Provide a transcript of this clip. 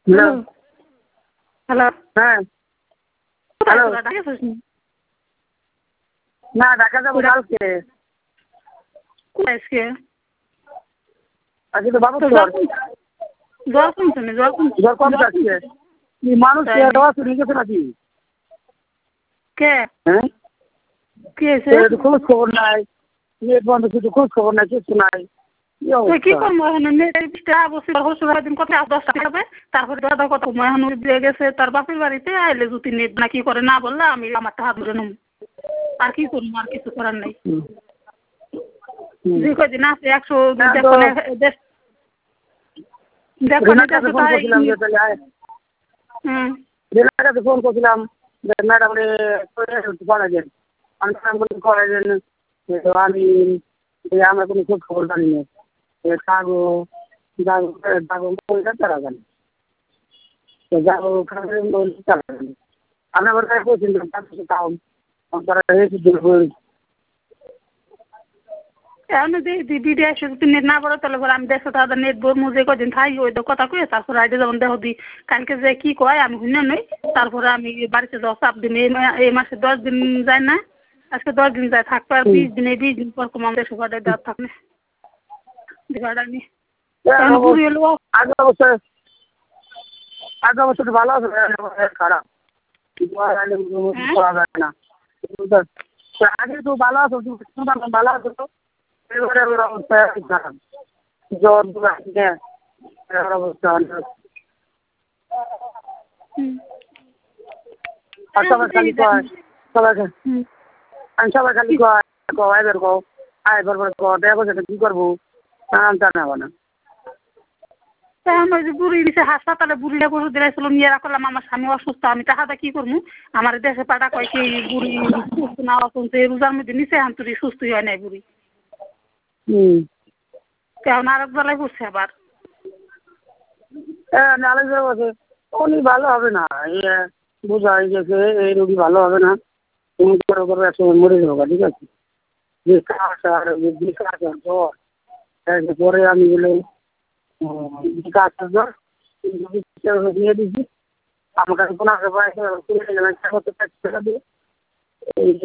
Hello. Hello. হ্যাঁ। কোথায় hello. তোরা ঢাকা যাসনি? না, ঢাকা যাবো কালকে। কোথায় আজকে? আজকে তো বাবুর তোর জ্বর। জ্বর কমছে না, জ্বর কমছে। জ্বর কম যাচ্ছে। মানুষ তাই নাকি? দেওয়া শুনে গেছে নাকি? কে? হ্যাঁ? কি হয়েছে? একটু খোঁজ খবর নাই। নেট বন্ধ, কিছু খোঁজ খবর নাই, কিছু নাই। কি তুই কি অবস্থা? করবো এখন? দিন কথা 10টা হবে, তারপরে দাদা কথা এখন দিয়ে গেছে তার বাপের বাড়িতে আইলে যদি নেট না কি করে না বললে আমি আমার হাত ধরে নেব। আর কি করবো? আর কিছু করার নাই। হুম। হুম। যে কদিন আছে 100 হ্যাঁ, তো দেখো দেখো রিনার কাছে ফোন তাই। করছিলাম যে তাহলে আয়। হুম। রিনার কাছে ফোন করছিলাম যে ম্যাডাম রে করাইলেন। আমি করাইলেন। আমি আমরা কোনো খোঁজ খবর জানি না। কাগো যাগো যাগো তারা জানি। তো যাগো তারা জানি। আমরা কোথায় পৌঁছিলাম তাও তারা এখন যদি বিডি আসে যদি নেট না পড়ে তাহলে পরে আমি 150 টাকা নেট বলবো যে কদিন থাই ওই কথা কয়ে তারপরে আইডি যেমন দেখো দি কালকে যে কি কয় আমি শুনে নই। তারপরে আমি বাড়িতে যাওয়া চাপ দিন এই মাসে 10 দিন যায় না, আজকে 10 দিন যায় থাকবে আর 20 দিন, এই 20 দিন পর কম আমাদের সুপারটা দেওয়ার থাকবে ভাড়া নিয়ে। এখন বুড়ি হলো আগে অবস্থা ভালো আছে, খারাপ হ্যাঁ করা যায় না। আগে তো ভালো আছো, ভালো আছো তো এবারে অবস্থা খারাপ। জ্বর অবস্থা আর সবাই খালি কয় সবাইকে আমি সবাই খালি কয় এবার কও এবার দেখা করছে কি করবো জানাবো না। ওই যে বুড়ি নিচে হাসপাতালে বুড়িটা পশু দিয়েছিল নিয়ে রাখলাম আমার স্বামী অসুস্থ আমি টাকাটা কি করবো আমার দেশে পাঠা কয় কি বুড়ি সুস্থ না অসুস্থ এই রোজার মধ্যে নিচে আন্তরি সুস্থই হয় নাই বুড়ি। কেমন আরেক বেলায় পড়ছে আবার। হ্যাঁ নালে আছে উনি ভালো হবে না, বোঝা হয়ে গেছে এই রোগী ভালো হবে না। তুমি করো একসময় মরে যাবো, ঠিক আছে? যে কাজ আর বিকাশ আর জ্বর পরে আমি বলে বিকাশ আর জ্বর নিয়ে দিচ্ছি আমাকে কোনো